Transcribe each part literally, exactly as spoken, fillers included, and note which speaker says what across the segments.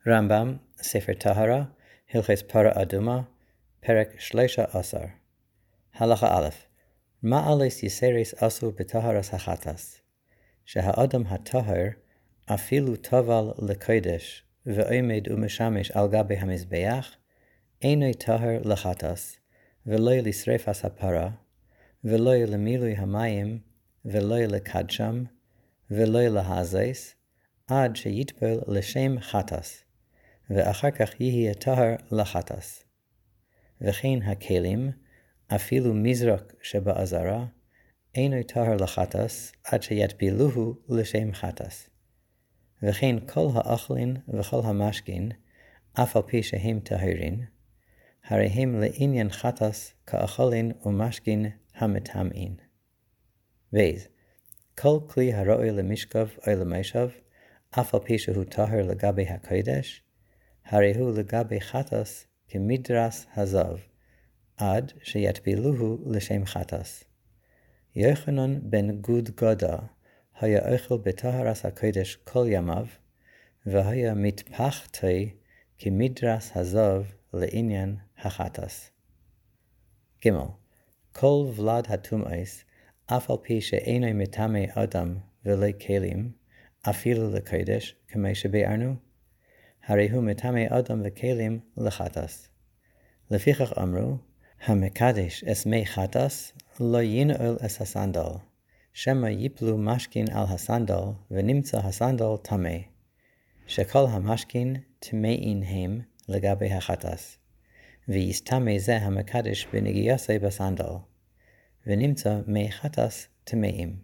Speaker 1: רמב"ם, ספר טהרה, הלכות פרה אדומה, פרק שלושה עשר. הלכה א', מה עליס יסרס עשו בטהרס החטס? שהאדם הטהר אפילו טבל לקודש ועומד ומשמש על גבי המזבח, אינו טהר לחטס, ולא לשרפת הפרה, ולא למילוי המים, ולא לקדשם, ולא להזיס, עד שיטבל לשם חטס, ואחר כך יהיה טהר לחטס. וכן הכלים, אפילו מזרק שבעזרה, אינו טהר לחטס, עד שיטבילוהו לשם חטס. וכן כל האכלין וכל המשכין, אף על פי שהם טהרין, הרי הם לעניין חטס כאכלין ומשכין המטמאין. ואז, כל כלי הראוי למשכב או למשב, אף על פי שהוא טהר לגבי הקודש, הרי הוא לגבי חטס כמדרס הזב, עד שיטבילוהו לשם חטס. יוחנן בן גודגדה היה אוכל בטהרס הקודש כל ימיו, והיה מתפחתי כמדרס הזב לעניין החטס. ג' כל ולד הטומאס, אף על פי שאינו מטמא אדם ולא כלים, אפילו לקודש, כמו שביארנו, הרי הוא מטמא אדם וכלים לחטס. לפיכך אמרו, המקדש את מי חטס, לא ינעל את הסנדל, שמא יפלו משכין על הסנדל, ונמצא הסנדל טמא, שכל המשכין טמאין הם לגבי החטס, ויסטמא זה המקדש בנגיעסי בסנדל, ונמצא מי חטס טמאים.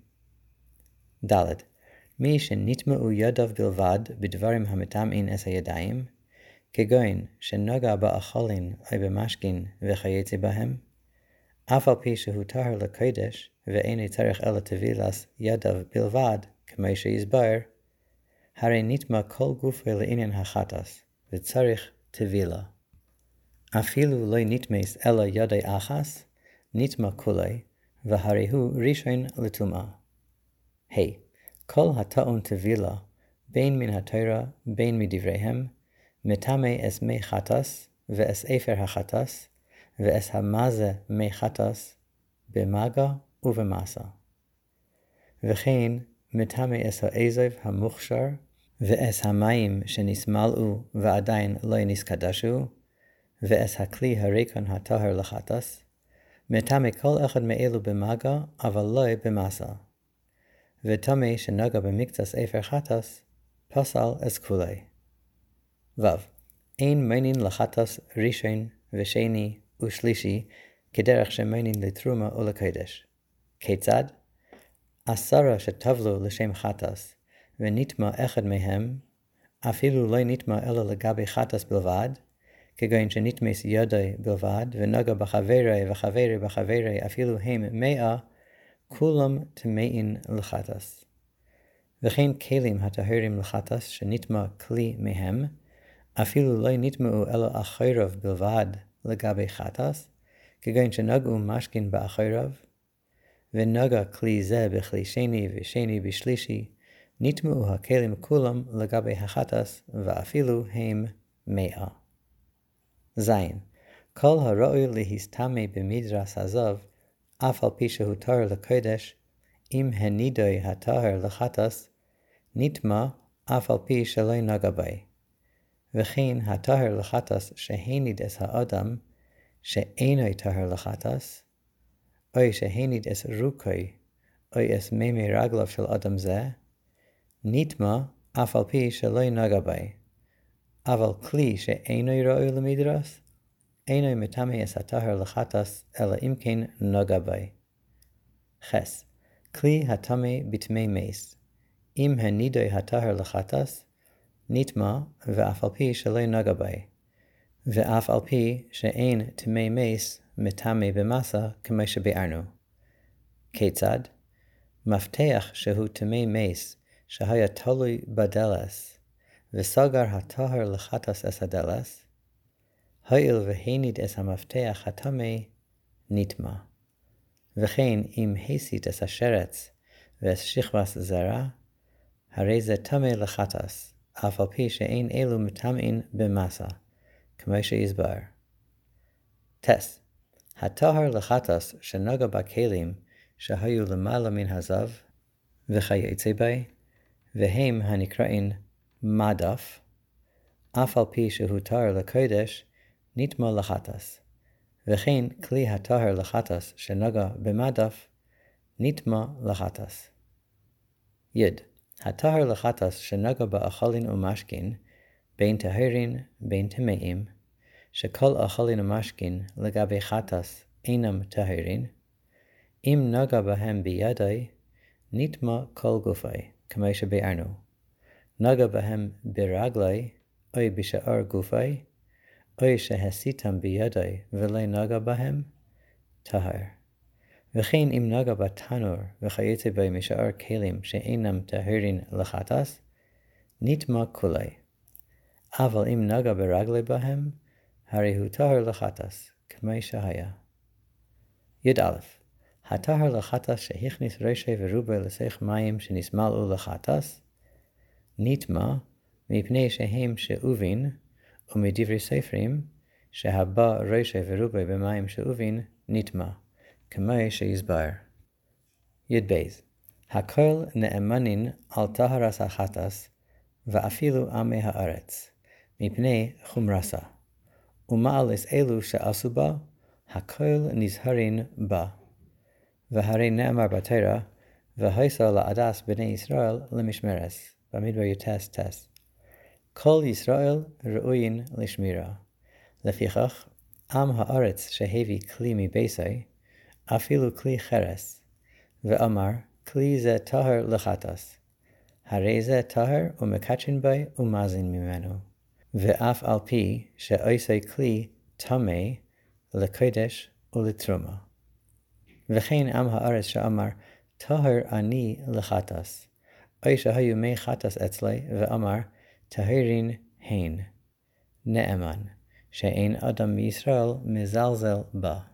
Speaker 1: ד' מי שנטמאו ידיו בלבד בדברים המטמאין את הידיים, כגון שנגע באכלין או במשכין וכיוצא בהם, אף על פי שהוא טהר לקודש ואינו צריך אלא טבילת ידיו בלבד, כמו שיסבר, הרי נטמא כל גופו לעניין החטס, וצריך טבילה. אפילו לא נטמס אלא ידי אחס, נטמא כולי, והרי הוא ראשון לטומאה. היי, כל הטעון טבילה, בין מן התורה, בין מדבריהם, מטמא את מי חטס, ואת אפר החטס, ואת המזה מי חטס, במגע ובמסה. וכן, מטמא את העזב המוכשר, ואת המים שנסמלאו ועדיין לא נסקדשו, ואת הכלי הריקון הטהר לחטס, מטמא כל אחד מאלו במגע, אבל לא במסה. וטמא שנגע במקצת אפר חטס, פסל את כולי. ו. אין מינין לחטס ראשון ושני ושלישי, כדרך שמינין לתרומה או לקודש. כיצד? עשרה שטבלו לשם חטס, ונטמא אחד מהם, אפילו לא נטמא אלא לגבי חטס בלבד, כגון שנטמס ידי בלבד, ונגע בחברי וחברי בחברי, אפילו הם מאה, כולם טמאין לחטס. וכן כלים הטהרים לחטס שנטמא כלי מהם, אפילו לא נטמאו אלא אחריו בלבד לגבי חטס, כגון שנגעו משכין באחריו, ונגע כלי זה בכלי שני ושני בשלישי, נטמאו הכלים כולם לגבי החטס, ואפילו הם מאה. זין, כל הראוי להסטמא במדרס הזב, אף על פי שהוא טהר לקודש, אם הנידוי הטהר לחטס, נטמא אף על פי שלא נגע בי. וכן הטהר לחטס שהניד את האדם, שאינו טהר לחטס, או שהניד את רוקוי, או את מימי רגליו של אדם זה, נטמא אף על פי שלא נגע בי. אבל כלי שאינו ראוי למדרס, אינו מטמא את הטהר לחטס, אלא אם כן נגע בי. חס, כלי הטמא בטמא מס, אם הנידוי הטהר לחטס, נטמא ואף על פי שלא נגע בי, ואף על פי שאין טמא מס מטמא במסה כמו שביארנו. כיצד? מפתח שהוא טמא מס, שהיה תלוי בדלס, וסגר הטהר לחטס את הדלס, הואיל והניד את המפתח הטמא, נטמא. וכן אם הסית את השרץ ואת שכבת זרע, הרי זה טמא לחטס, אף על פי שאין אלו מטמאין במסה, כמו שיסבר. טס, הטהר לחטס שנגע בכלים שהיו למעלה מן הזב, וכיוצא בי, והם הנקראים מדף, אף על פי שהוא טהר לקודש, נטמא לחטס, וכן כלי הטהר לחטס שנגע במדף, נטמא לחטס. יד, הטהר לחטס שנגע באכלין ומשכין, בין טהרין בין טמאים, שכל אכלין ומשכין לגבי חטס אינם טהרין, אם נגע בהם בידי, נטמא כל גופי, כמו שביארנו. נגע בהם ברגלי, או בשאר גופי, או שהסיתם בידי ולא נגע בהם, טהר. וכן אם נגע בתנור וכיוצא בי משאר כלים שאינם טהרין לחטס, נטמא כולי. אבל אם נגע ברגלי בהם, הרי הוא טהר לחטס, כמו שהיה. י"א הטהר לחטס שהכניס ראשי ורובי לסך מים שנסמלו לחטס, נטמא מפני שהם שאובין, ומדברי ספרים, שהבא ראשי ורובי במים שאובין, נטמא, כמו שיסבר. י"ב הכל נאמנין על טהרס החטס, ואפילו עמי הארץ, מפני חומרסה. ומעלס אלו שעשו בה, הכל נזהרין בה. והרי נאמר בתורה, והיסה לעדס בני ישראל למשמרס, במדבר יטס טס. כל ישראל ראוין לשמירה. לפיכך, עם הארץ שהביא כלי מביסי, אפילו כלי חרס, ואמר, כלי זה טהר לחטס. הרי זה טהר ומקדשין בי ומזין ממנו. ואף על פי שעושה כלי טמא לקודש ולתרומה. וכן עם הארץ שאמר, טהר אני לחטס. או שהיו מי חטס אצלי, ואמר, טהרין הן. נאמן, שאין אדם מישראל מזלזל בה.